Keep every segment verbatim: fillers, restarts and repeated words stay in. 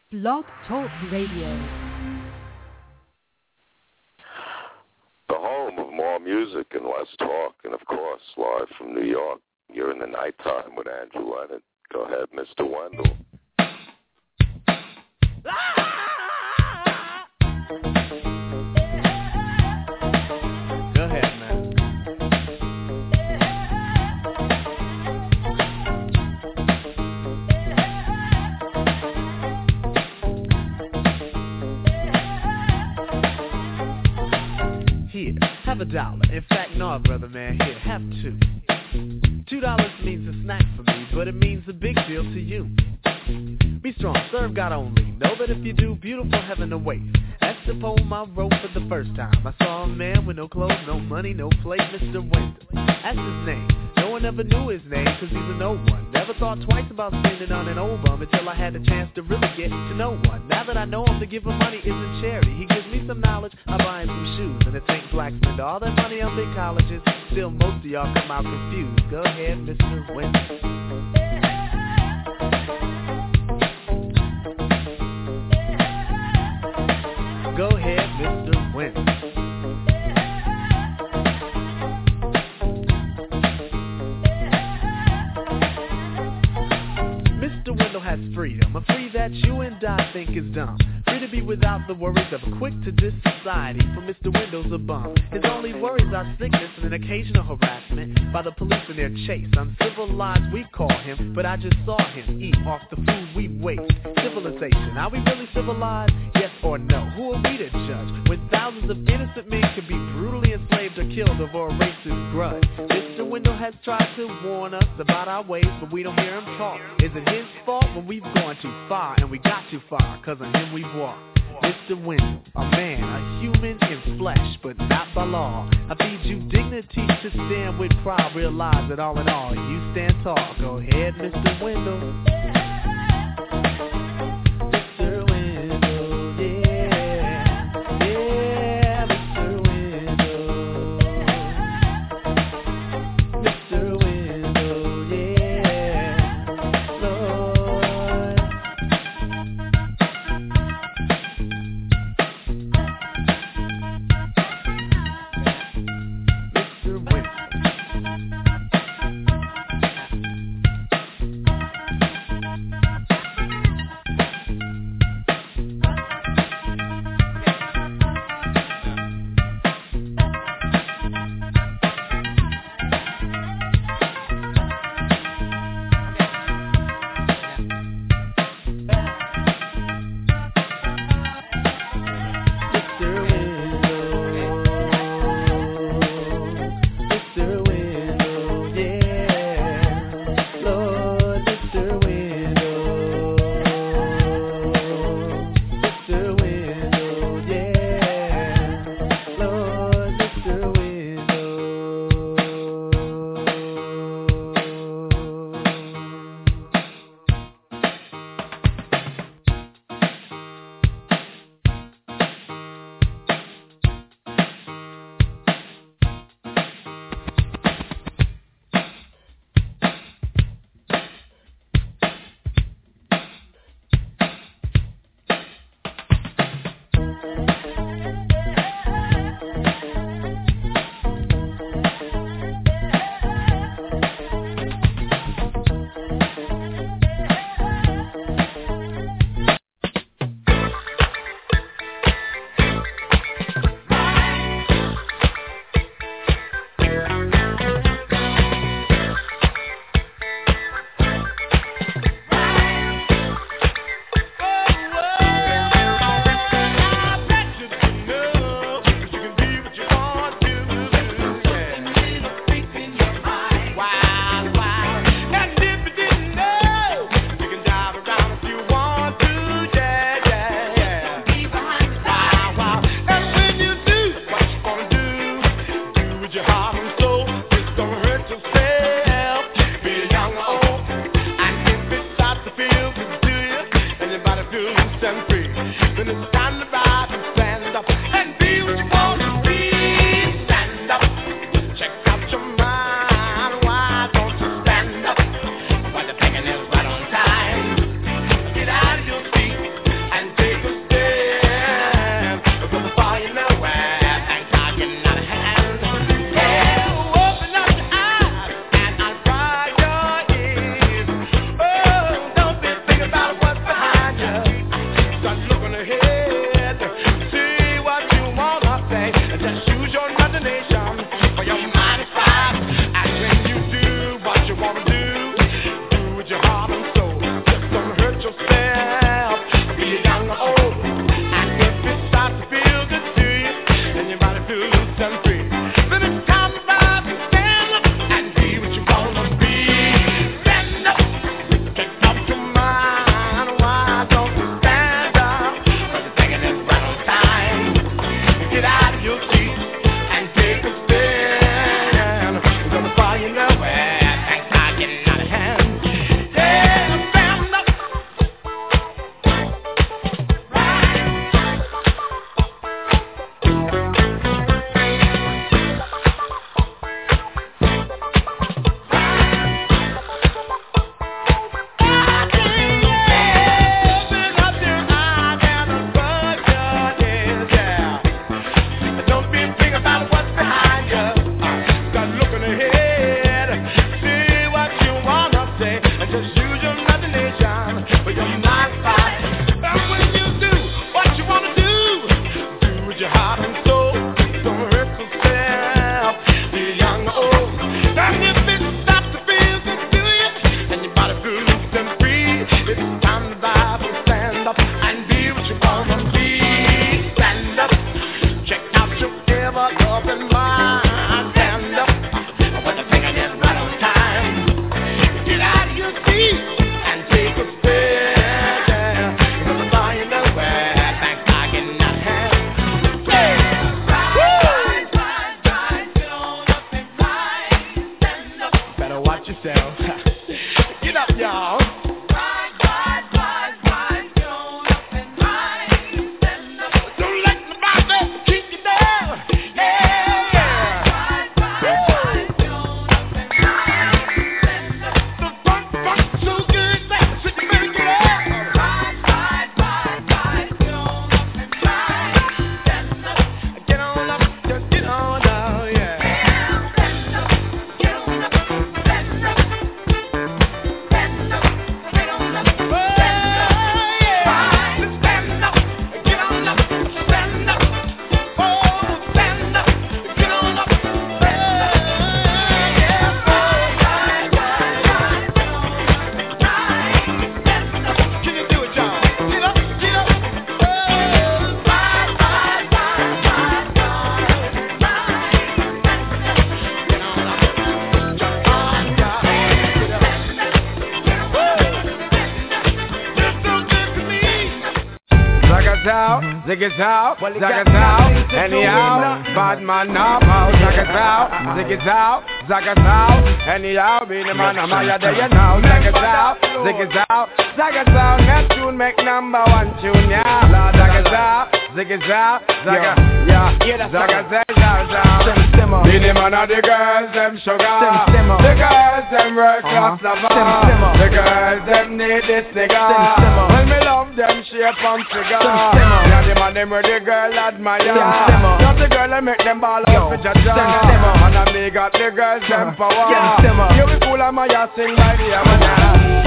Blog Talk Radio. The home of more music and less talk, and of course, live from New York. You're in the nighttime with Andrew Leonard. Go ahead, Mister Wendell. Go ahead, man. Here, have a dollar. In fact, no, brother, man. Here, have two. Two dollars means a snack for me, but it means a big deal to you. Be strong, serve God only. Know that if you do, beautiful heaven awaits. That's the poem I wrote for the first time. I saw a man with no clothes, no money, no plate, Mister Wendell. That's his name. No one ever knew his name, cause he's a no one. Never thought twice about spending on an old bum until I had the chance to really get to know one. Now that I know him, to give him money isn't charity. He gives me some knowledge, I buy him some shoes, and it takes black spend all that money on big colleges. Still, most of y'all come out confused. Go ahead, Mister Wendell. Go ahead, Mister Wendell. Mister Wendell has freedom, a free that you and I think is dumb. Free to be without the worries of a quick-to-diss society, for Mister Wendell's a bum. His only worries are sickness and an occasional harassment by the police in their chase. Uncivilized we call him, but I just saw him eat off the food we waste. Civilization, are we really civilized? Yes or no? Who are we to judge when thousands of innocent men can be brutally enslaved or killed over a racist grudge? Mister Wendell has tried to warn us about our ways, but we don't hear him talk. Is it his fault when we've gone too far and we got too far? Cause of him we've walked. Mister Wendell, a man, a human in flesh, but not by law. I feed you dignity to stand with pride. Realize that all in all, you stand tall. Go ahead, Mister Wendell. Zig it out, zag it out, anyhow, bad man now, zag it out, zig it out, zag it out, anyhow, be the man, I'm out there, you know, zag it out, zig it out, zag it out, Neptune make number one tune, yeah, zag it out, zig it out, zag it, yeah, zag it, zag it out, be the man of the girls, them sugar, the girls, them work class lover, the girls, them need this nigga, when me love them shape and figure, yeah, the man them where the girl admire, not the girl that make them ball out for jaja, and I me got the girls them power, you be cool and my ass sing by the Amana.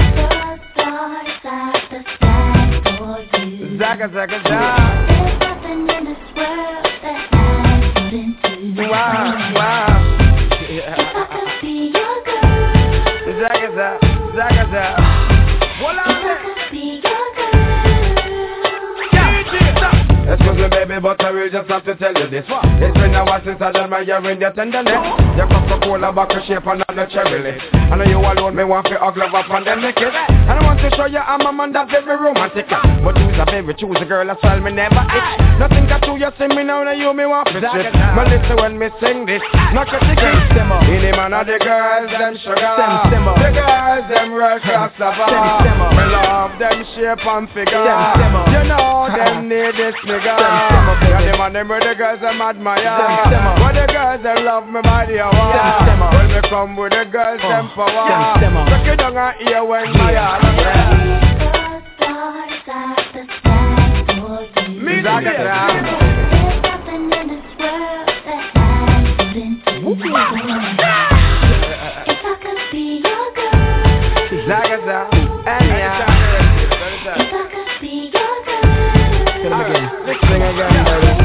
Zaga, zaga, zaga. There's nothing in this world that I wouldn't do. Wow, wow. Yeah. If I could be your girl. Zaga, zaga, zaga, zaga. If I could be your girl. Excuse me baby, but I will just have to tell you this. It's been a while since I done my urine, your tenderness. Your Coca-Cola back of shape and not the cherry lip. I know you alone, me want to hug love up and then make it. And I want to show you I'm a man that's very romantic. But choose a baby, choose a girl, that's why me never itch. Nothing got to you, see me now, now you me want to strip. But listen when me sing this, not your ticket. In the man of the girls, them sugar. The girls, them real class lover. Me love them shape and figure. You know them need this nigga. Yeah, the man them where the girls them admire. But the girls them love me by the hour. When me come with the girls them power. Look it down and hear when my heart me like it now. There's nothing in this world that I wouldn't do. If I could be your girl. Zaga, anyhow. If I could be your girl. Let's sing again, baby.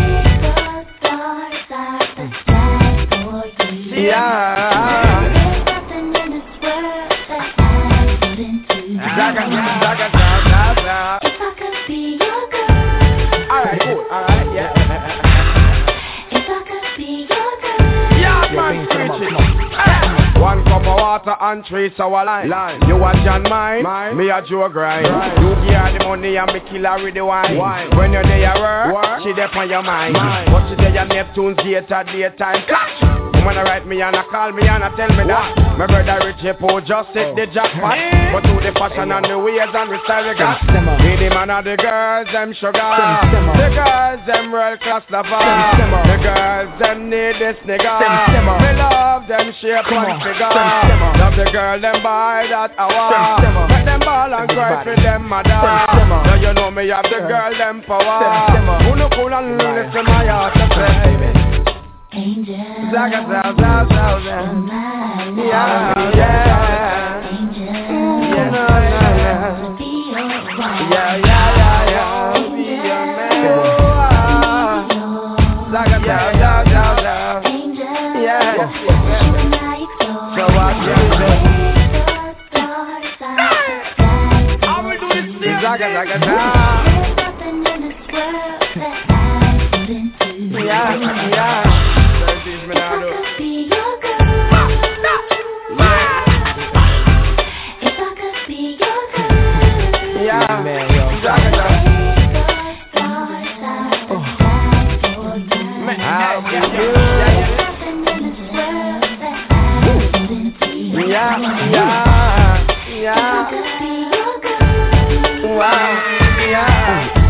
Yeah. There's nothing in this world that I wouldn't do. Zaga, zaga, zaga, zaga. If I could be your girl. Alright, cool, alright, yeah. If I could be your girl. Yeah, man, preach it. One cup of water and three sour lime. lime. You a John mine, mine, me a Joe grind. Right. You give her the money and me kill her with the wine. wine. When you're there work, work, she there on your mind. mind. But she there your Neptune's date at daytime. Catch! When I write me and I call me and I tell me that my brother Richie Poe just hit the jackpot. But to the fashion and the ways and the style we got. Be the man of the girls, them sugar. The girls, them real class lover. The girls, them need this nigga. Me love them shape and figure. Love the girl, them by that hour. Make them ball and cry for them mother. So you know me have the girl, them power. Who no cool and listen my heart to say. Angel, Zaga, Zaga, Zaga, Zaga. Yeah, yeah. Angel, yeah, yeah, yeah. Yeah, yeah, yeah, yeah. Be a man. Zaga, zaga, zaga, zaga. Yeah. So I feel it. I'ma do this shit. Zaga, zaga, zaga. Yeah, yeah. Teach me now, though. Yeah, man, yo. Zaga, zaga. Man, how do you? Yeah, yeah, yeah. Wow, yeah.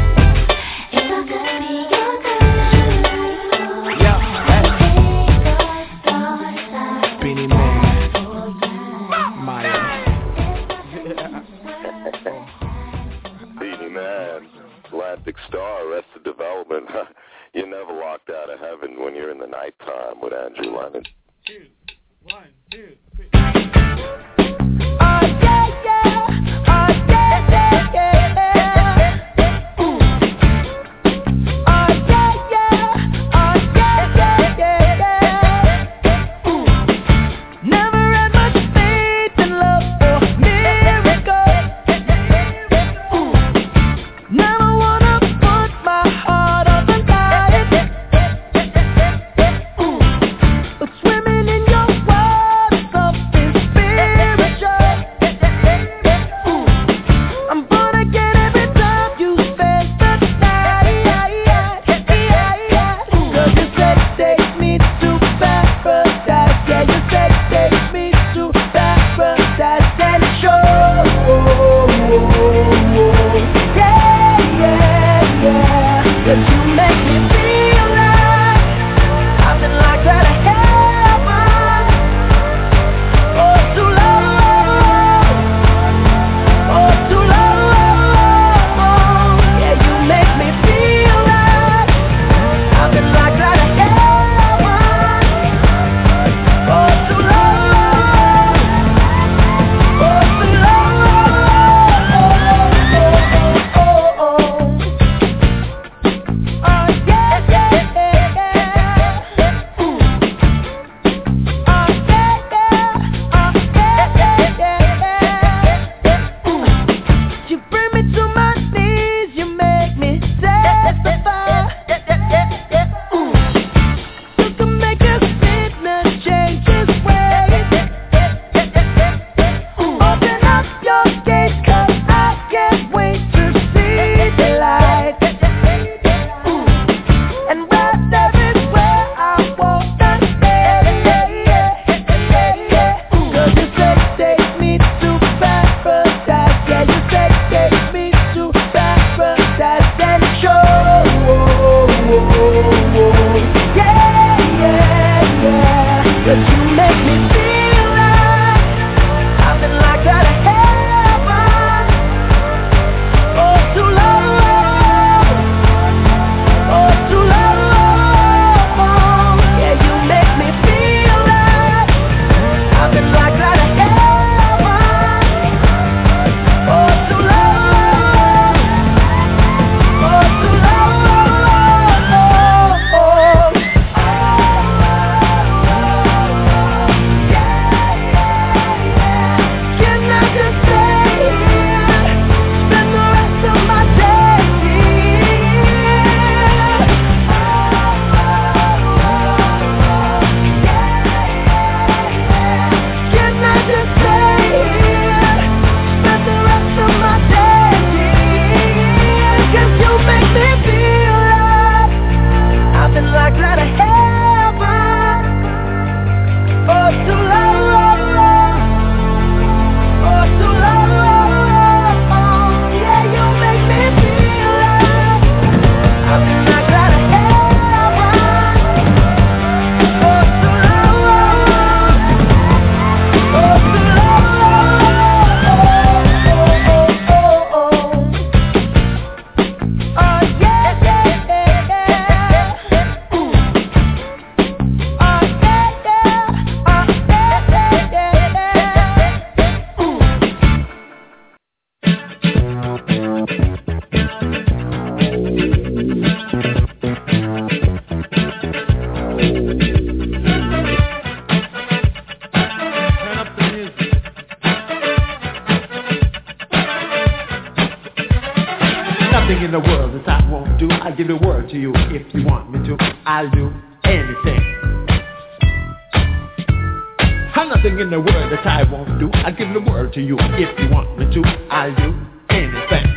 Beanie Man, Maya. Beanie Man, Atlantic Star, Arrested Development. You're never locked out of heaven when you're in the nighttime with Andrew Lennon. Two, one, two, three. Oh yeah, yeah, oh yeah, yeah, yeah. Ooh. Oh yeah, yeah, oh yeah, yeah, yeah. Ooh. Never had much faith in love or miracles. Ooh. Never wanna put my heart on the line. Ooh. But swimming in your world is something spiritual. Nothing in the world that I won't do. I'll give the word to you if you want me to. I'll do anything. Nothing in the world that I won't do. I'll give the word to you if you want me to. I'll do anything.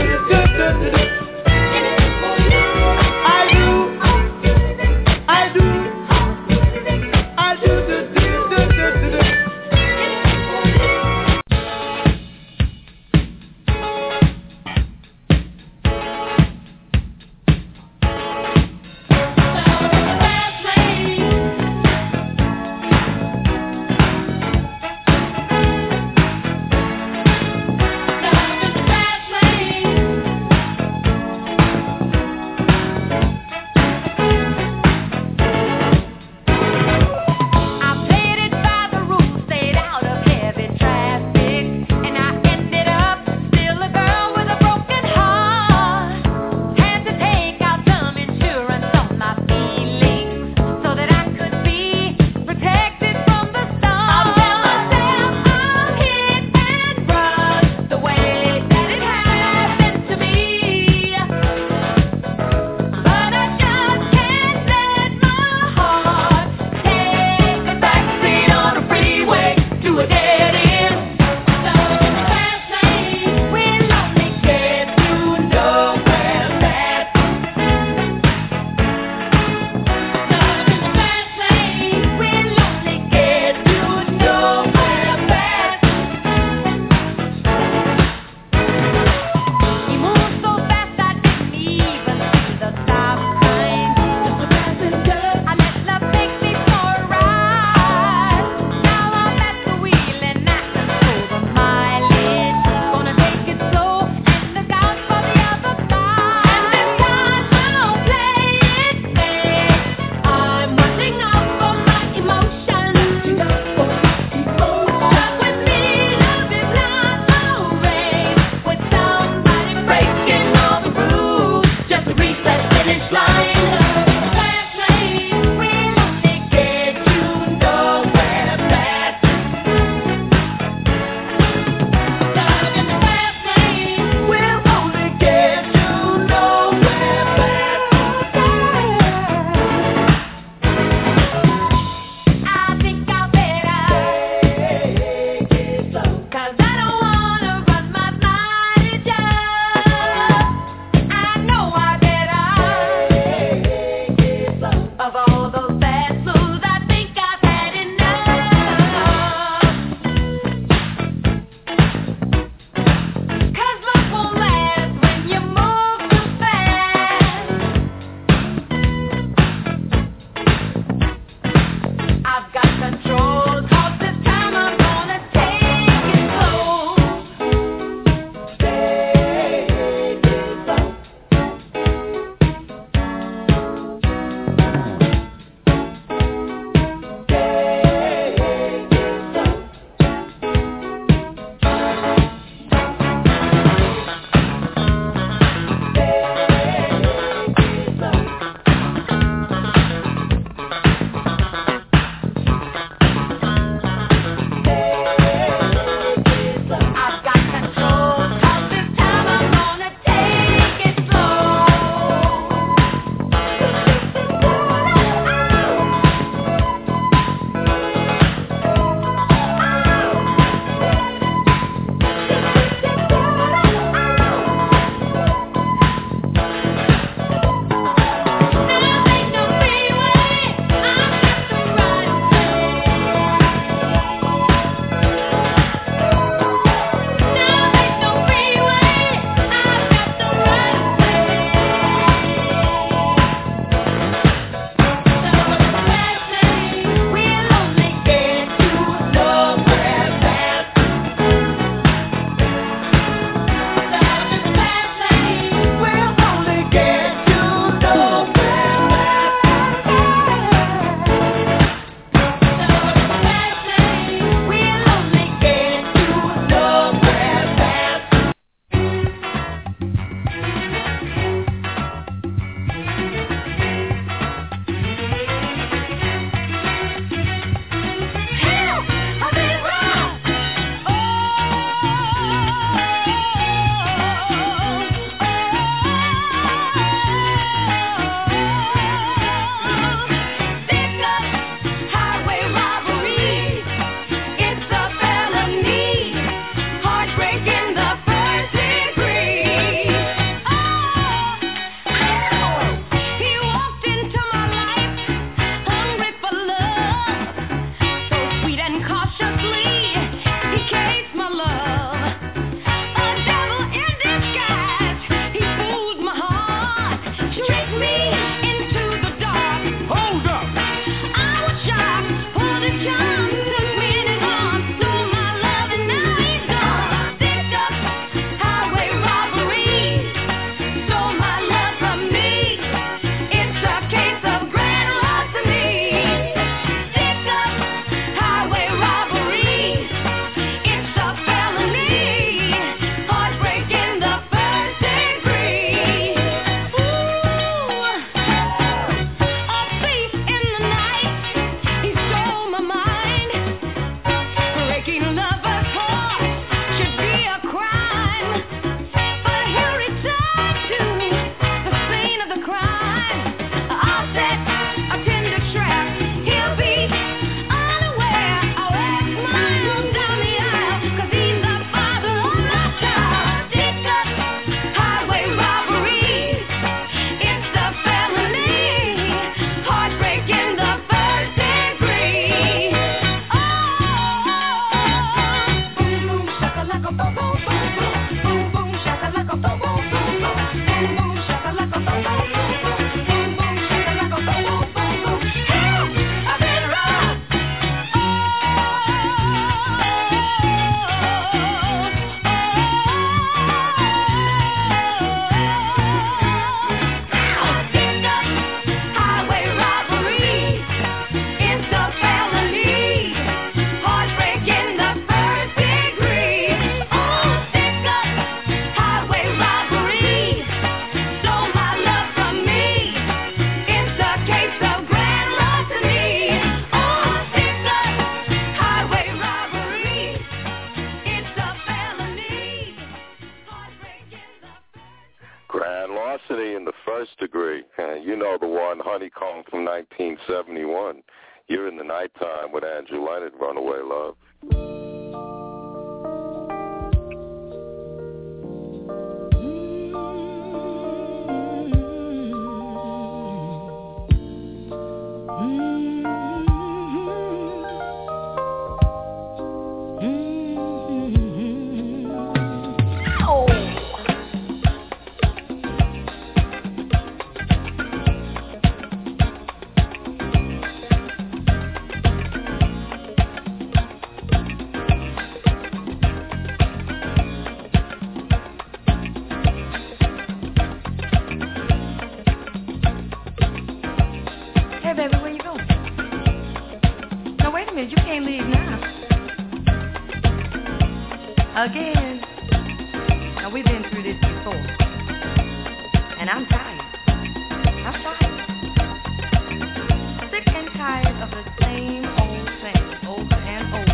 I do know the one, Honeycomb from nineteen seventy-one. You're in the Nighttime with Andrew Leonard, Runaway Love. Again. Now, we've been through this before. And I'm tired. I'm tired. Sick and tired of the same old thing over and over.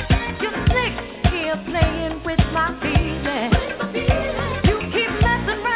Playing with my feelings. You keep messing around.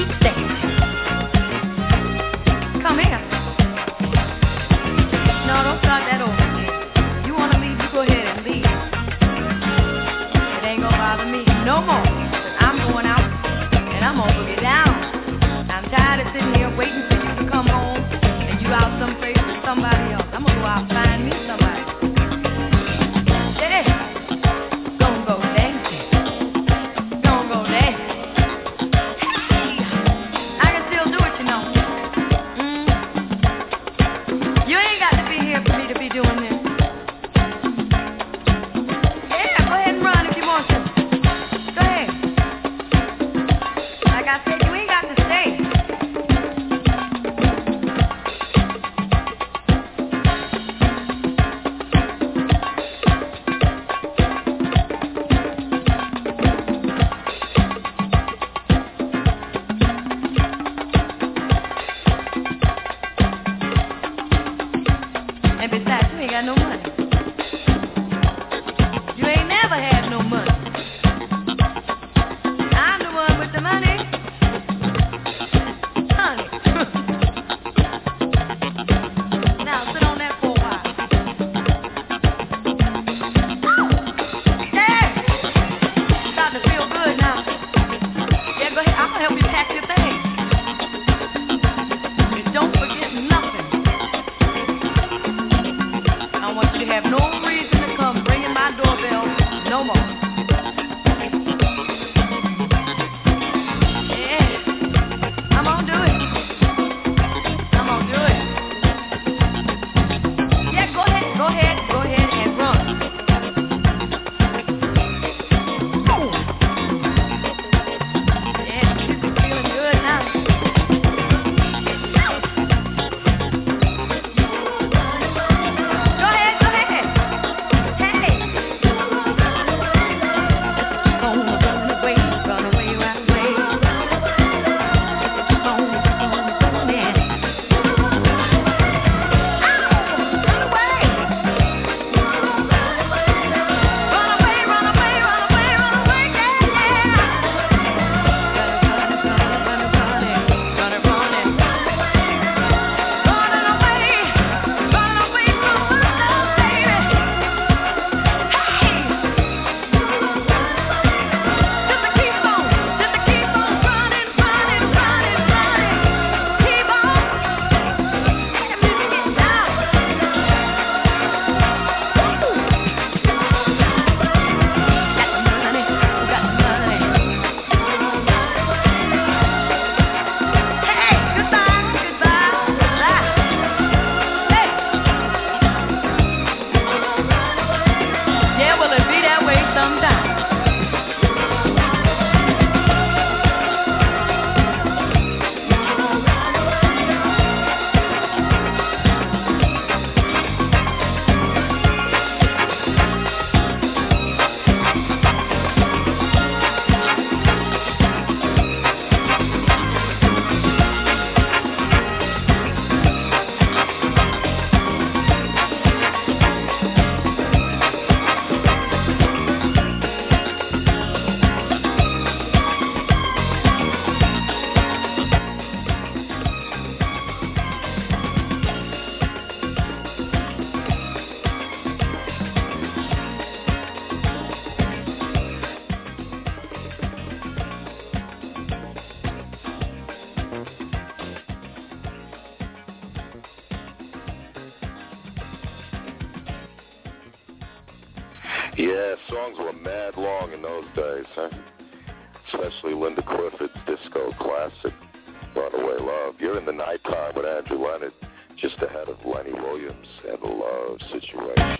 Yeah, songs were mad long in those days, huh? Especially Linda Clifford's disco classic, Runaway Love. You're in the nighttime with Andrew Leonard, just ahead of Lenny Williams and The Love Situation.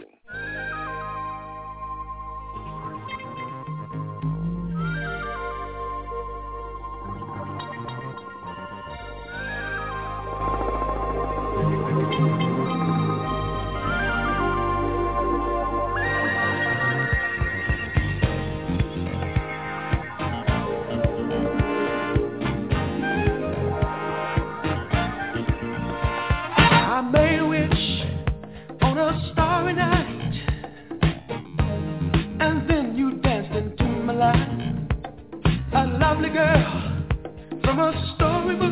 I made a wish on a starry night storybook.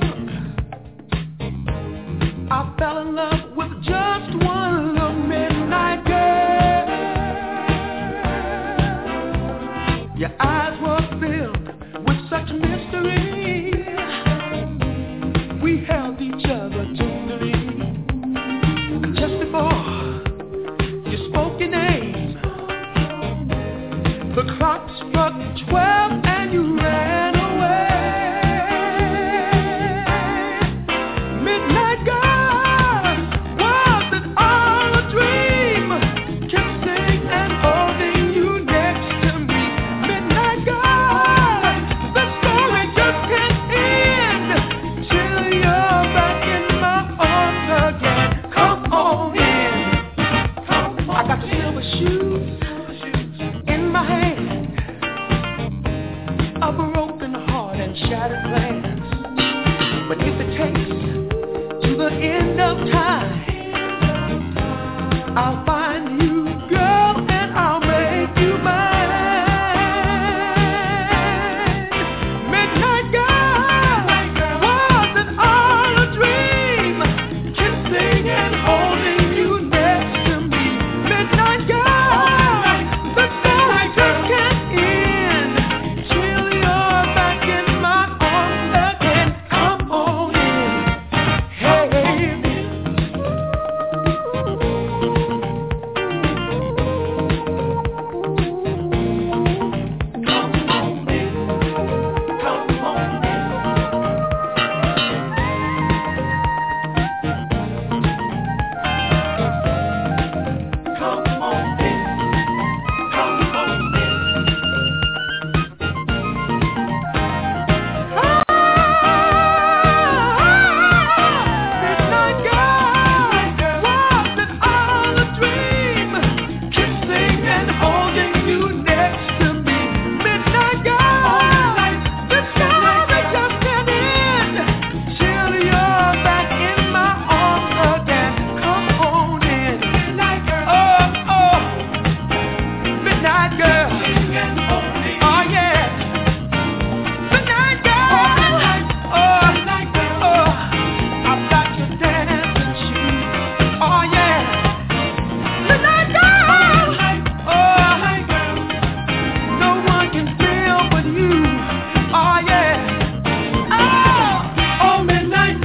I fell in love with just one little midnight girl. Your eyes were filled with such mystery. We held each other tenderly. And just before you spoke your name, the clock struck twelve and you ran away. Midnight girl, was it all a dream? Kissing and holding you next to me. Midnight girl, the story just can't end till you're back in my arms again. Come on in. I got the silver shoes in my hand, a broken heart and shattered plans. But if it takes to the end of time, I'll find you, girl, and I'll make you mine. Midnight girl, was it all a dream? Kissing and holding you next to me. Midnight girl, the story just can't end till you're back in my arms again. Come on in, hey. Midnight girl, was it all a dream? Kissing and holding you next to me. Midnight girl, the story just can't end till you're back in my arms again. Come on in, oh oh, midnight girl, oh yeah, midnight girl, oh oh, I've got your dancing shoes, oh yeah, midnight girl, oh, no one can feel but you, oh yeah, oh, oh midnight.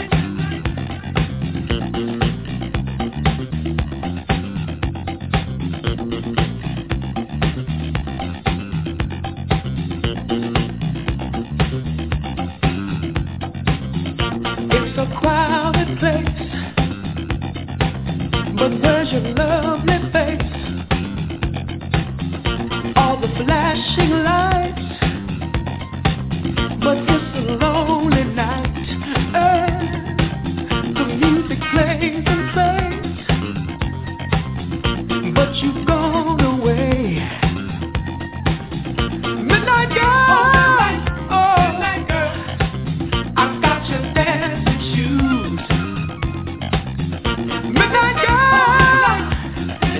It's a crowded place, but where's your lovely face? All the flashing lights, but it's a lonely night. Eh, the music plays and plays, but you've gone away. Midnight girl, oh, I've got your dancing shoes. Midnight girl,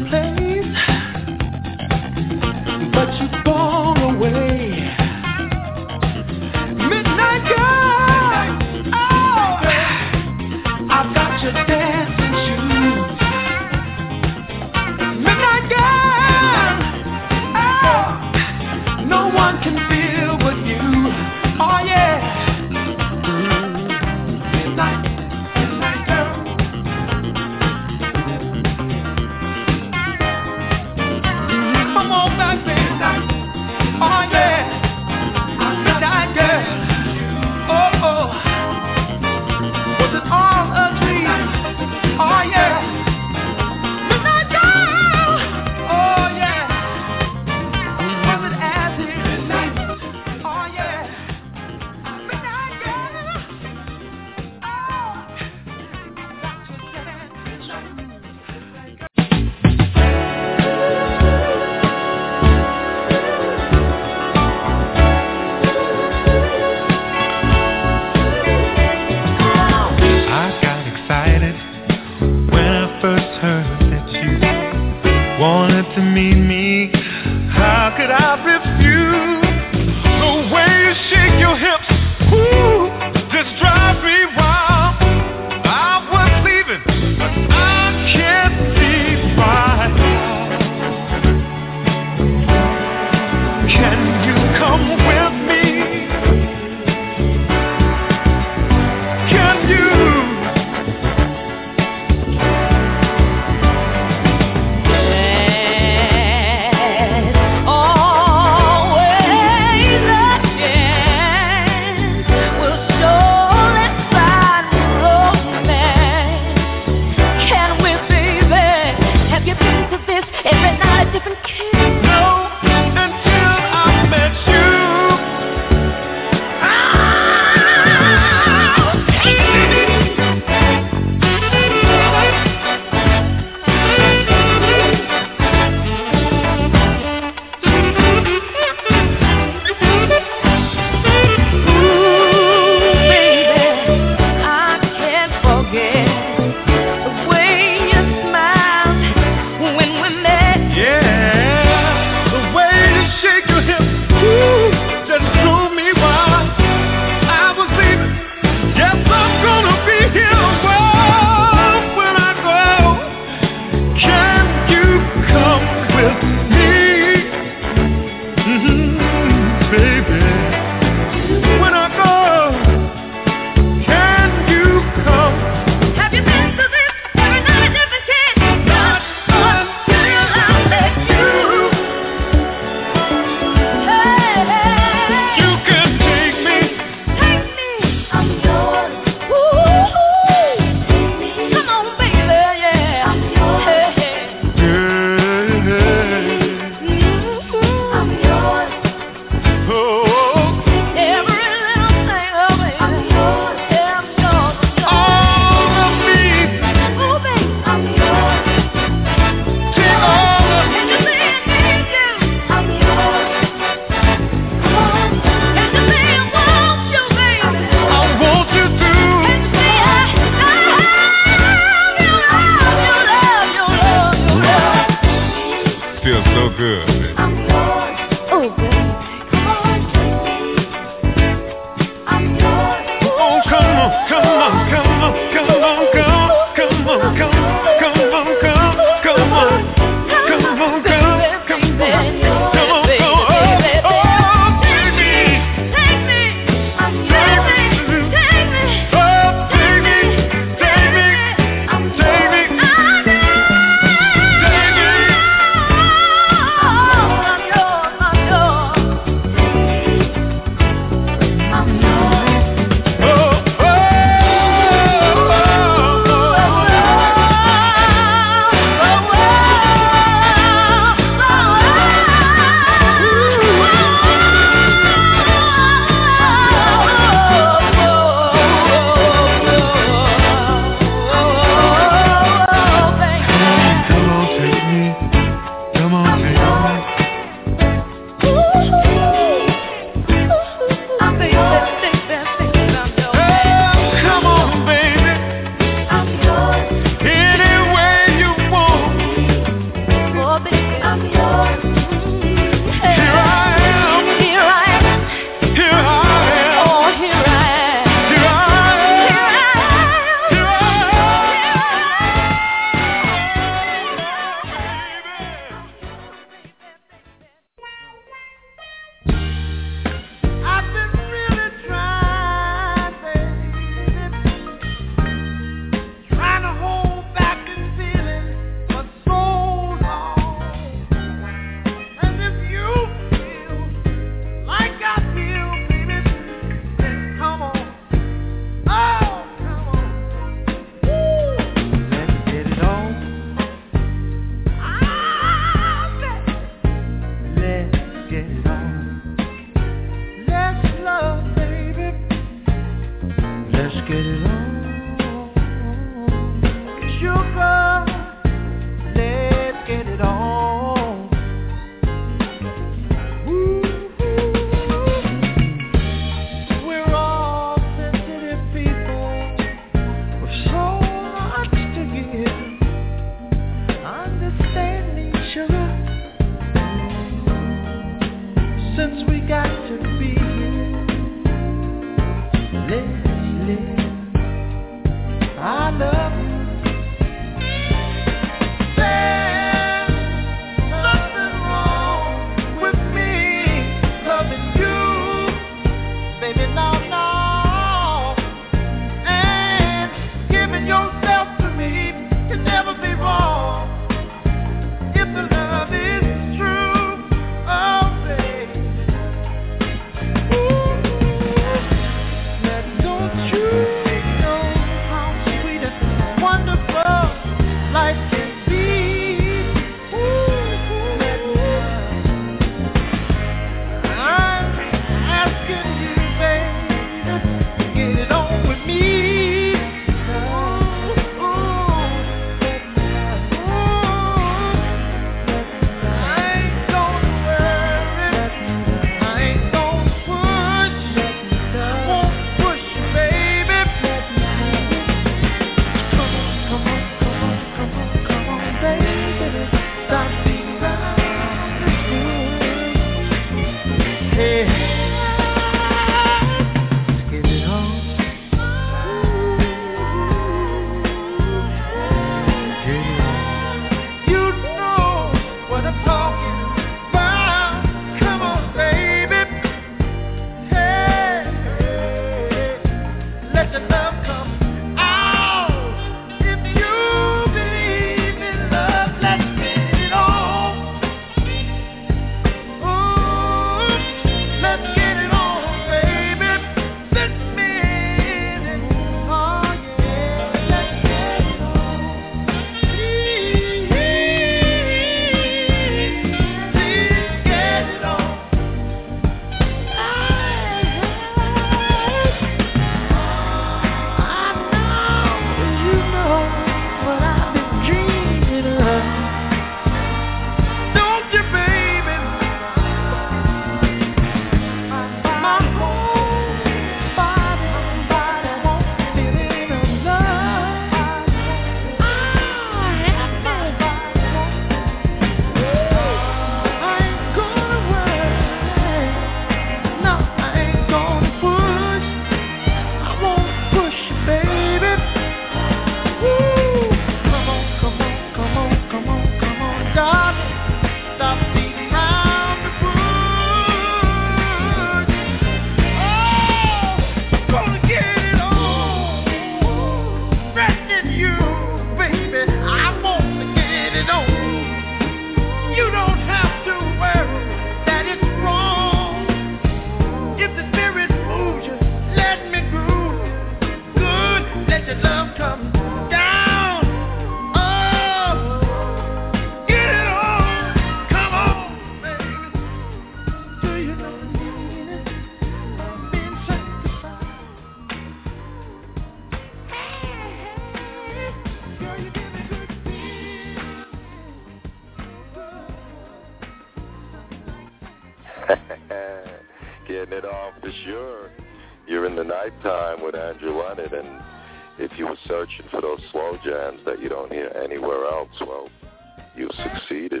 putting it on for sure. You're in the nighttime with Andrew Leonard, and if you were searching for those slow jams that you don't hear anywhere else, well, you've succeeded.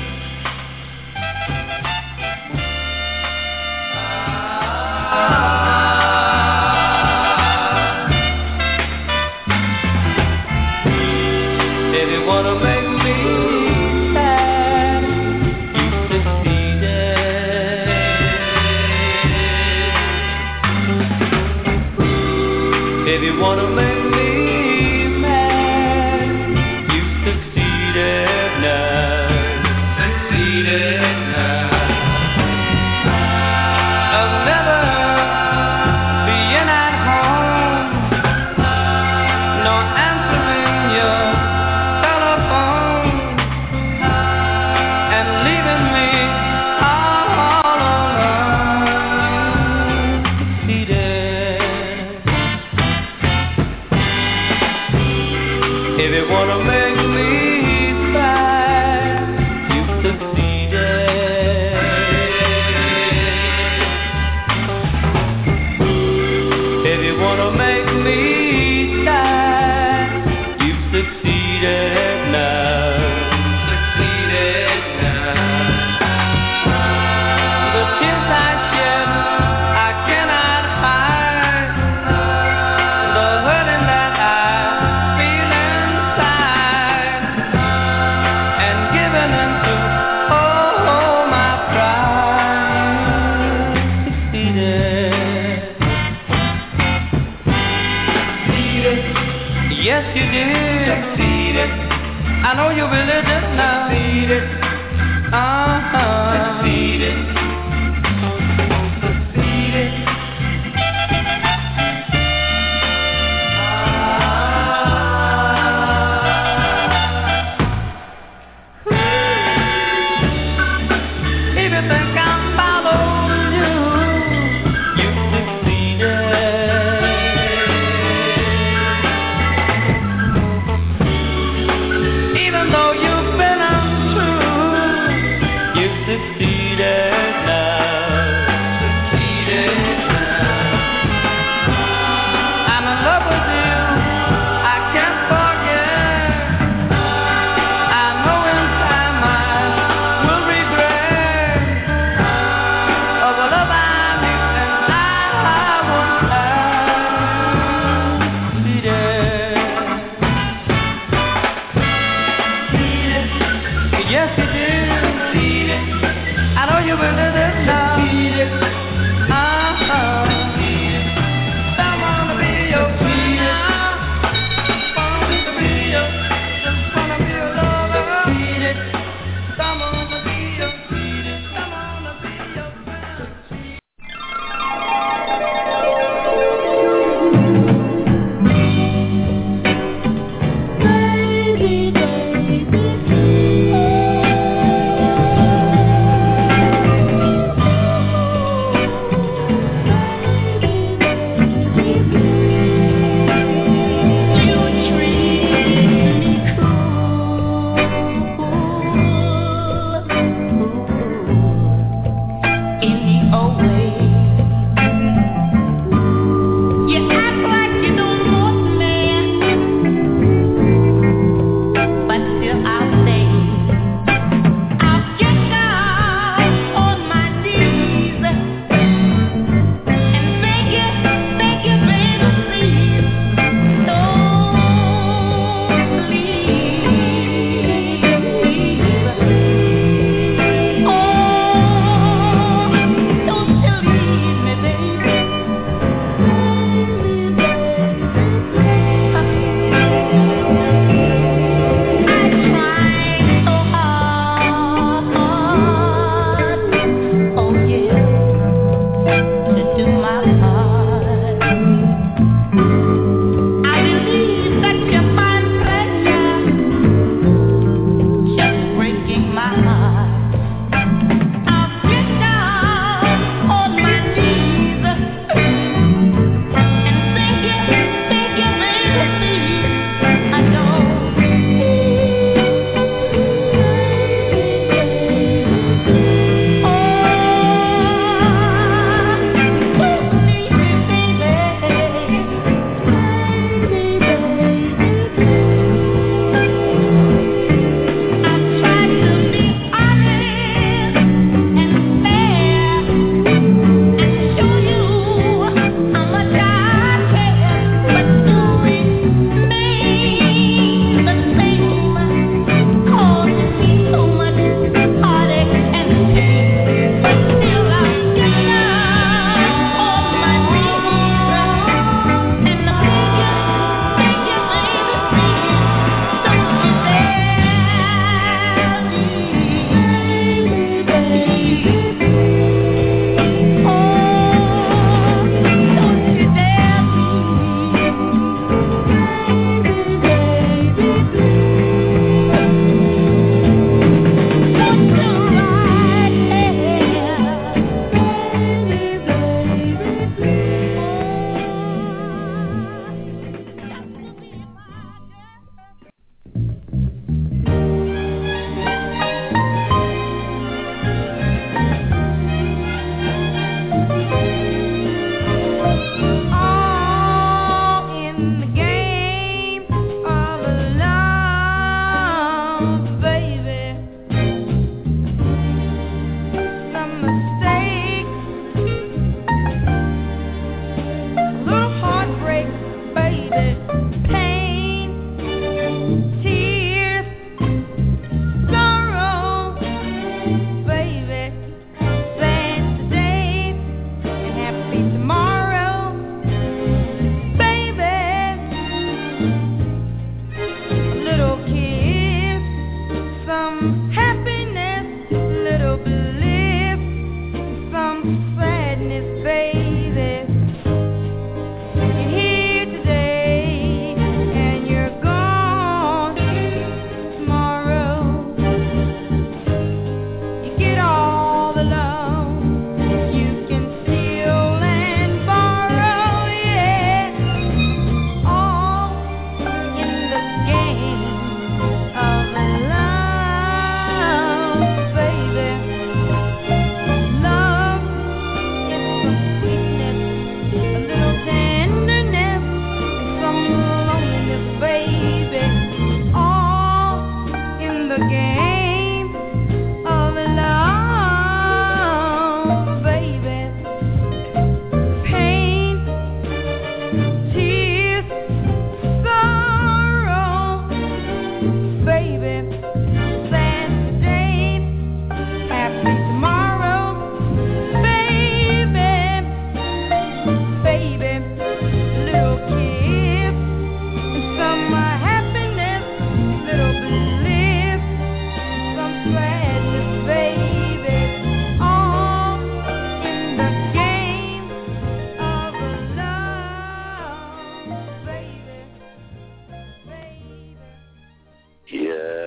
If you wanna make me sad, you succeeded. If you wanna make me mad, you succeeded now. Succeeded now. I'll never being at home, no answering your telephone, and leaving me all alone. Succeeded.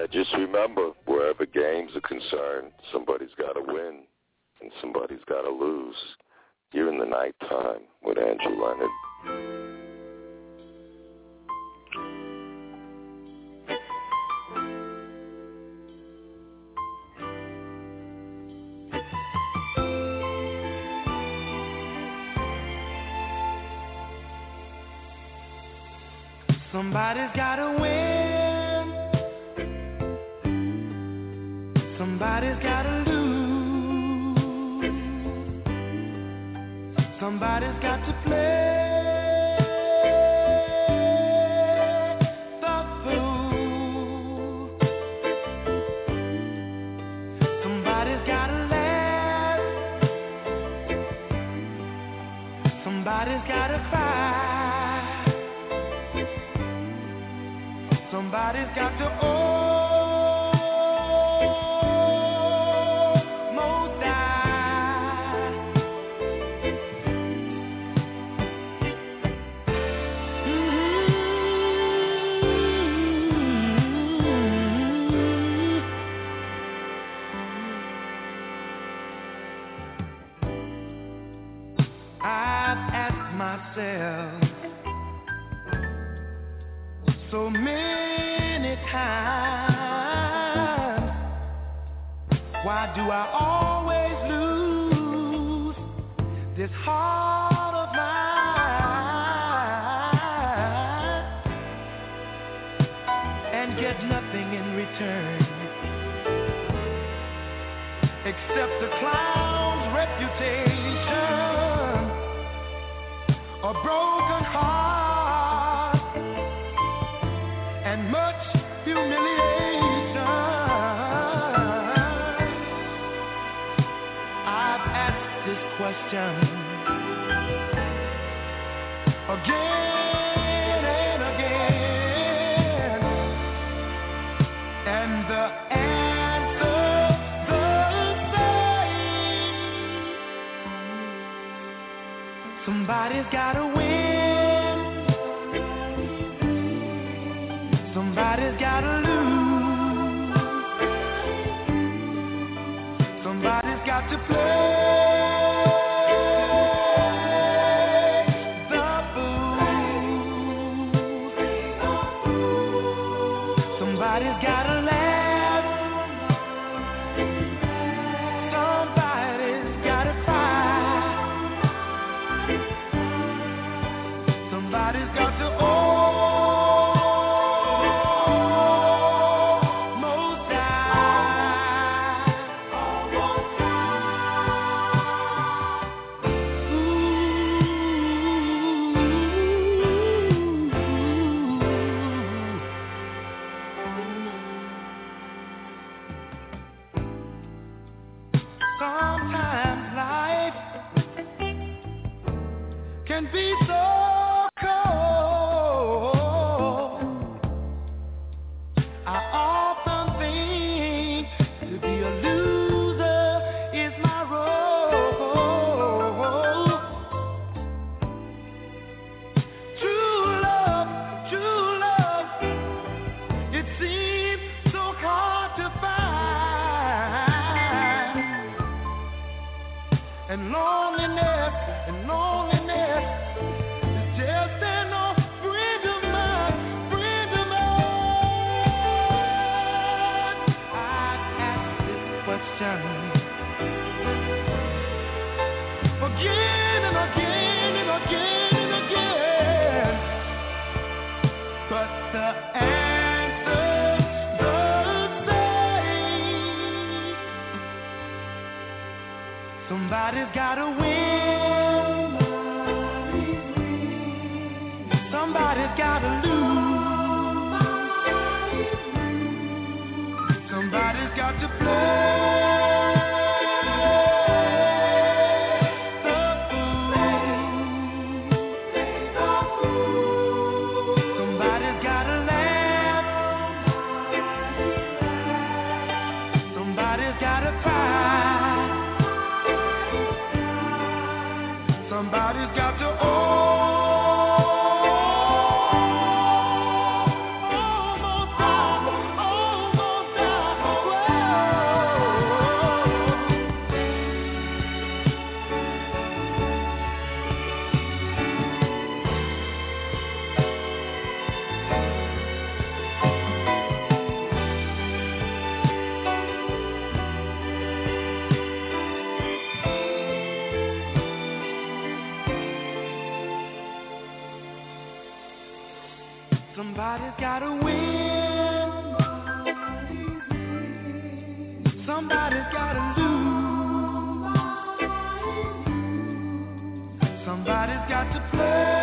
Yeah, just remember, wherever games are concerned, somebody's got to win and somebody's got to lose. You're in the nighttime with Andrew Leonard. Somebody's gotta win. Somebody's gotta lose. Somebody's got to play the fool. Somebody's gotta laugh. Somebody's gotta cry. Somebody's got to almost die. Mm-hmm. I've asked myself so many times, why do I always lose this heart of mine and get nothing in return except the clown's reputation, a broken heart and much humiliation. I've asked this question again and again, and the answer's the same. Somebody's gotta win. Somebody's gotta lose. Somebody's got to play the fool. Somebody's gotta laugh. Somebody's gotta cry. Somebody's got to can be so cold. I often think to be a loser is my role. True love, true love, it seems so hard to find. And loneliness, and loneliness, again and again and again and again, but the answer's the same. Somebody's gotta win. Somebody's gotta win. Somebody's gotta lose. Somebody's got to play.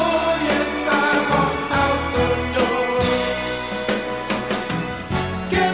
Get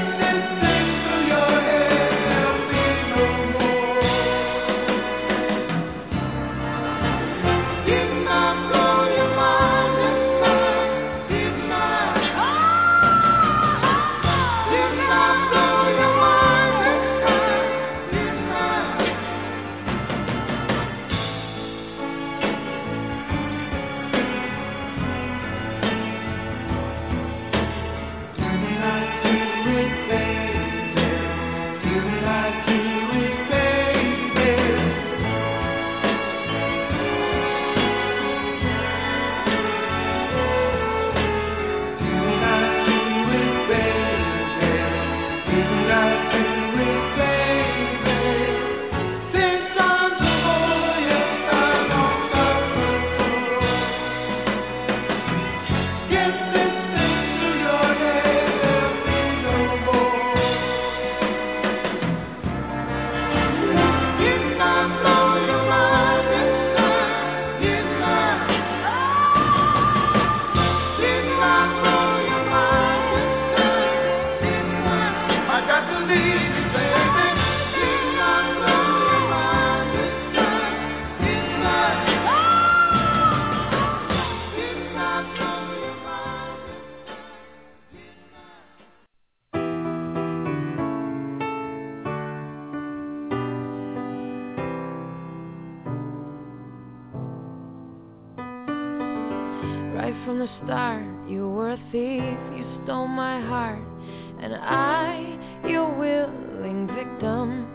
from the start, you were a thief, you stole my heart, and I, your willing victim.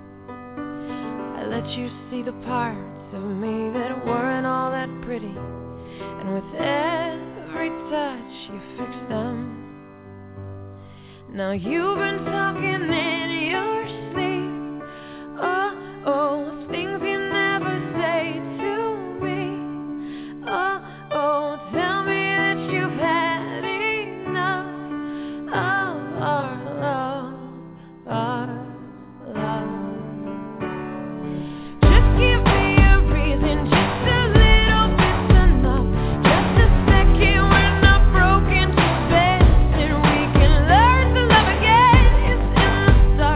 I let you see the parts of me that weren't all that pretty, and with every touch you fixed them. Now you've been talking in your sleep, oh, oh, things you never say to me, oh, oh, tell me that you've had enough of our love, our love. Just give me a reason, just a little bit's enough, just a second when I'm broken to bed, and we can learn to love again. It's in the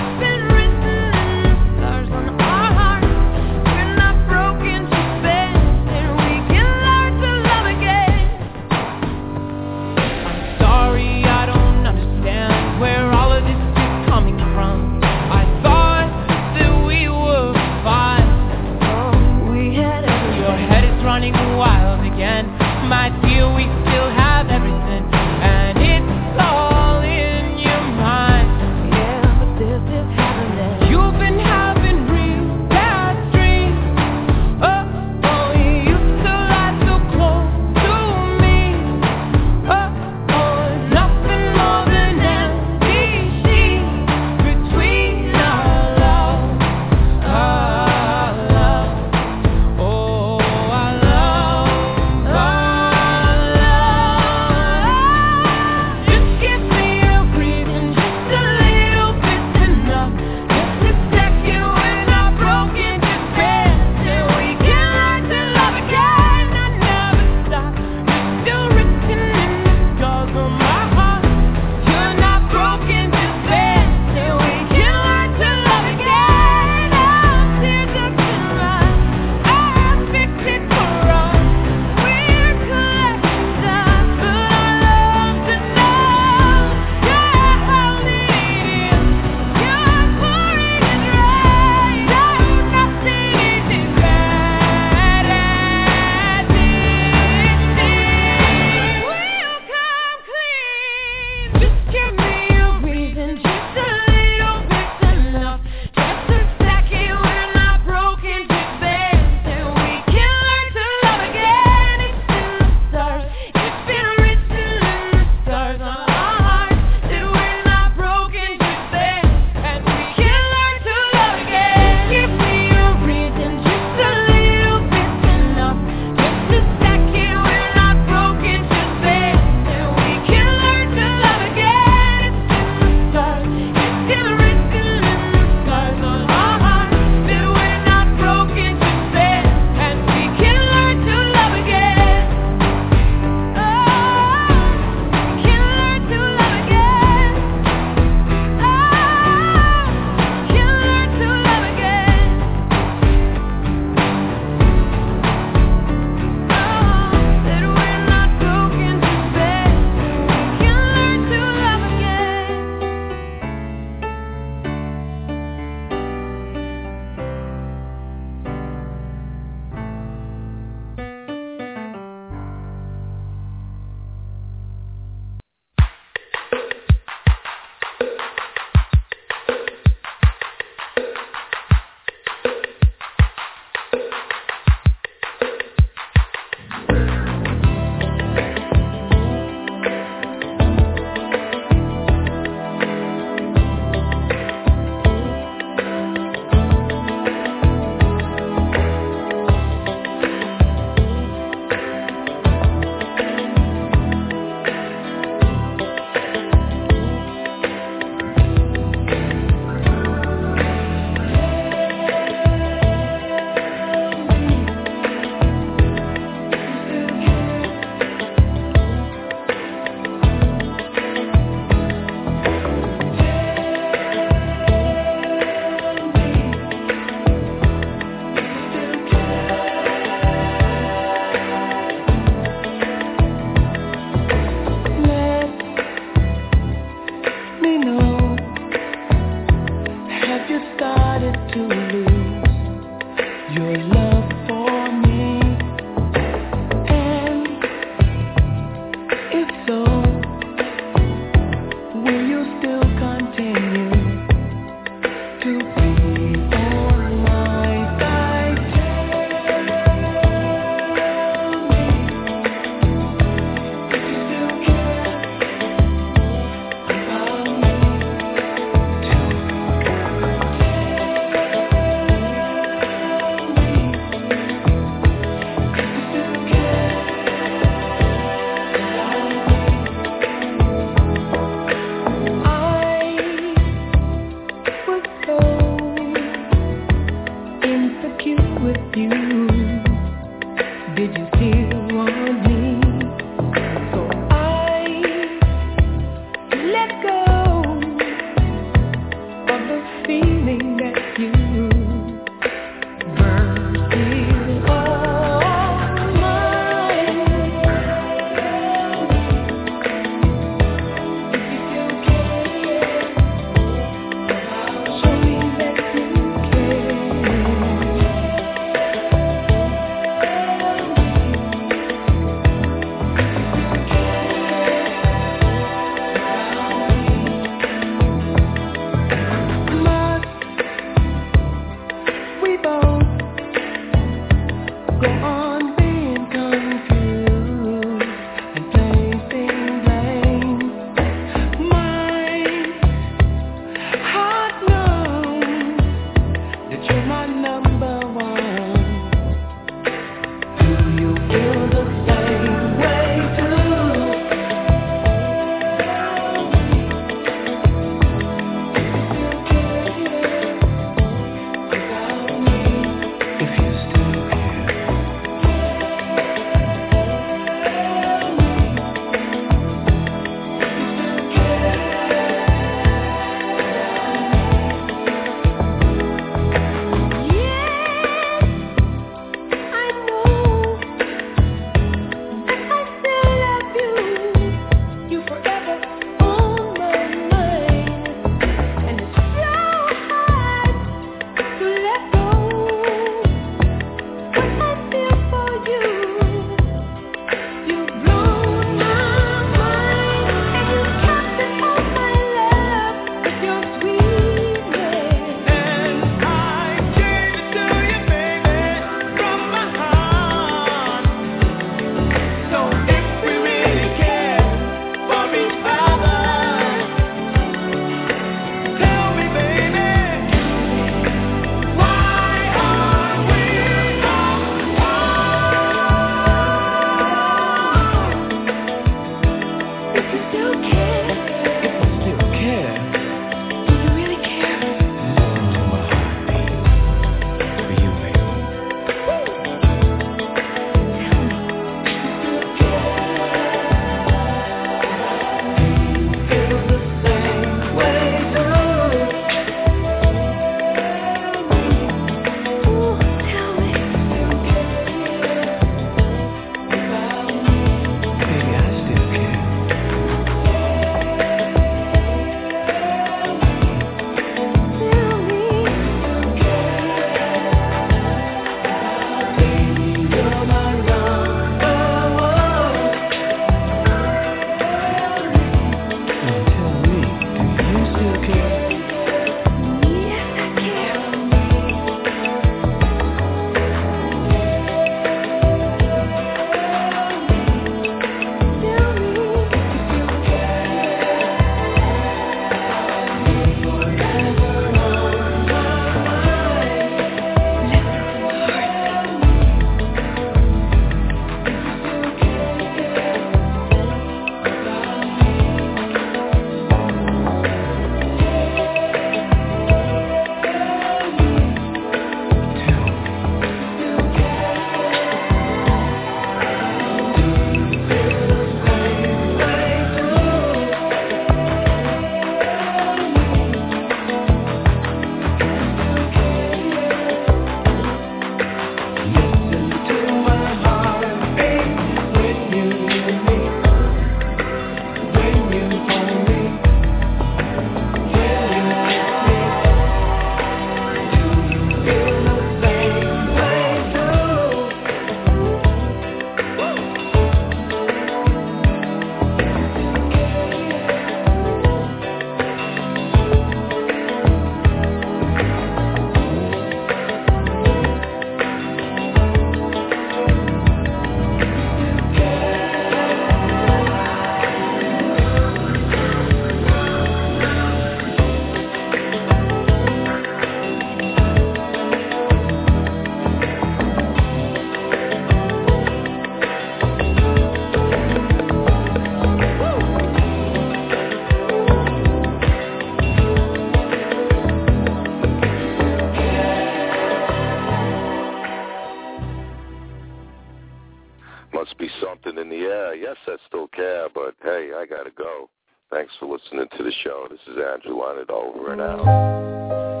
Must be something in the air. Yes, I still care, but hey, I gotta go. Thanks for listening to the show. This is Andrew Leonard, over and out.